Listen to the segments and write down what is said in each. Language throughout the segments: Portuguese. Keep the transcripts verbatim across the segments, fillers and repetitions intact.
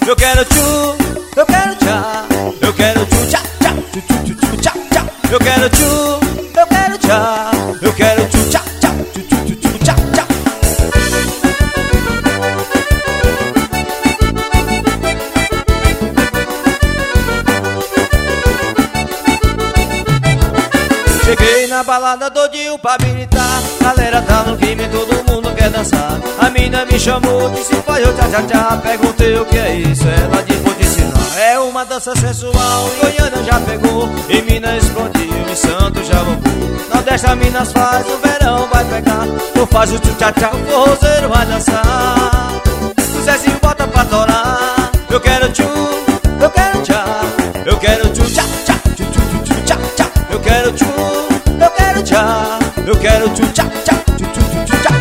Eu quero tchu, eu quero tchá, eu quero tchu tchá tchá, tchu tchu tchu tchu tchá tchá. Eu quero tchu, eu quero tchá, eu quero tchu tchá tchá, tchu tchu tchu tchu tchá tchá. Cheguei na balada todinho pra habilitar. Galera tá no clima, todo mundo quer dançar. A mina me chamou, disse faz o tchá tchá tchá. Perguntei o que é isso, ela disse vou te ensinar. É uma dança sensual, em Goiânia já pegou. Em Minas explodiu, em Santos já roubou. Nordeste a Minas faz, o verão vai pegar. Tu faz o tchá tchá, o forrozeiro vai dançar. O Zezinho bota pra torar. Eu quero tchu, eu quero tchá, eu quero tchu tchá tchá, tchu tchu tchu tchu tchá tchá. Eu quero tchu, eu quero tchá, eu quero tchu tchá tchá, tchu tchu tchu tchu tchá.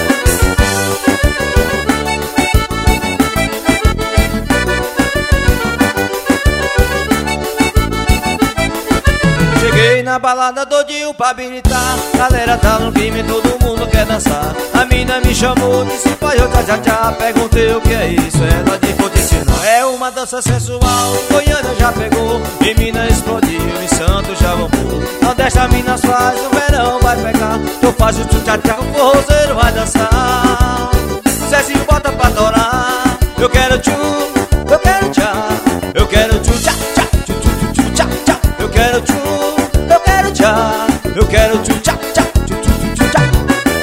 Cheguei na balada todinho pra habilitar. Galera tá no clima, todo mundo quer dançar. A mina me chamou, disse faz o tchá tchá tchá. Perguntei o que é isso, ela disse vou te ensinar. É uma dança sensual, em Goiânia já pegou. Em Minas explodiu, em Santos já bombou. Nordeste a Minas faz, o verão vai pegar. Tu faz o tchá tchá, o forrozeiro vai dançar. O Zezinho bota pra adorar. Eu quero tchu, eu quero tchá, eu quero tchu tchá tchá, tchu tchu tchu tchu tchá tchá. Eu quero tchu, eu quero tchá, eu quero tchu tchá tchá, tchu tchu tchu tchu tchá.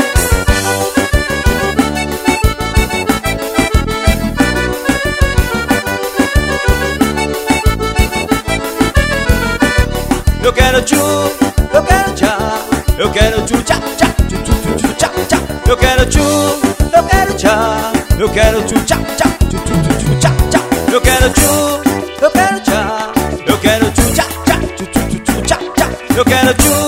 Eu quero tchu, eu quero tchá, eu quero tchu tchá tchá, tchu tchu tchu tchu tchá tchá. Eu quero tchu, eu quero tchá, eu quero tchu tchá tchá, tchu tchu tchu tchu tchá tchá. Eu quero tchu, eu quero tchá, eu quero tchu tchá tchá, tchu tchu tchu tchu tchá tchá. Eu quero tchu.